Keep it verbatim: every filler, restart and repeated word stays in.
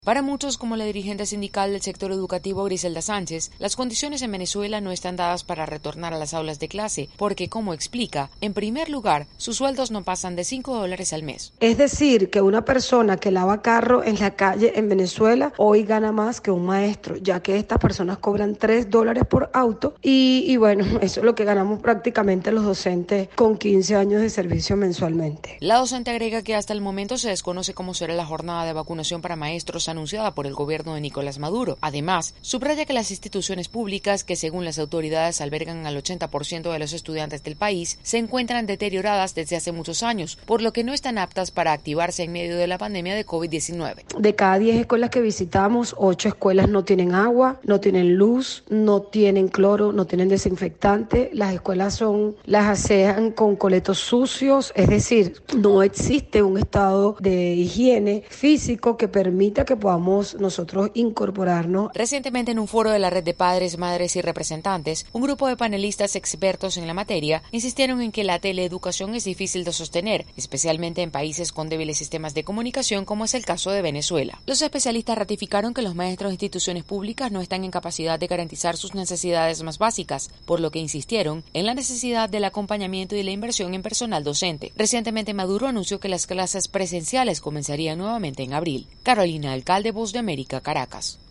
Para muchos, como la dirigente sindical del sector educativo Griselda Sánchez, las condiciones en Venezuela no están dadas para retornar a las aulas de clase, porque, como explica, en primer lugar, sus sueldos no pasan de cinco dólares al mes. Es decir, que una persona que lava carro en la calle en Venezuela hoy gana más que un maestro, ya que estas personas cobran tres dólares por auto y, y bueno, eso es lo que ganamos prácticamente los docentes con quince años de servicio mensualmente. La docente agrega que hasta el momento se desconoce cómo será la jornada de vacunación para maestros anunciada por el gobierno de Nicolás Maduro. Además, subraya que las instituciones públicas, que según las autoridades albergan al ochenta por ciento de los estudiantes del país, se encuentran deterioradas desde hace muchos años, por lo que no están aptas para activarse en medio de la pandemia de COVID diecinueve. De cada diez escuelas que visitamos, ocho escuelas no tienen agua, no tienen luz, no tienen cloro, no tienen desinfectante. Las escuelas son, las asean con coletos sucios, es decir, no existe un estado de higiene físico que permita que podamos nosotros incorporarnos. Recientemente, en un foro de la Red de Padres, Madres y Representantes, un grupo de panelistas expertos en la materia insistieron en que la teleeducación es difícil de sostener, especialmente en países con débiles sistemas de comunicación, como es el caso de Venezuela. Los especialistas ratificaron que los maestros de instituciones públicas no están en capacidad de garantizar sus necesidades más básicas, por lo que insistieron en la necesidad del acompañamiento y la inversión en personal docente. Recientemente, Maduro anunció que las clases presenciales comenzarían nuevamente en abril. Carolina Alcalde, Voz de América, Caracas.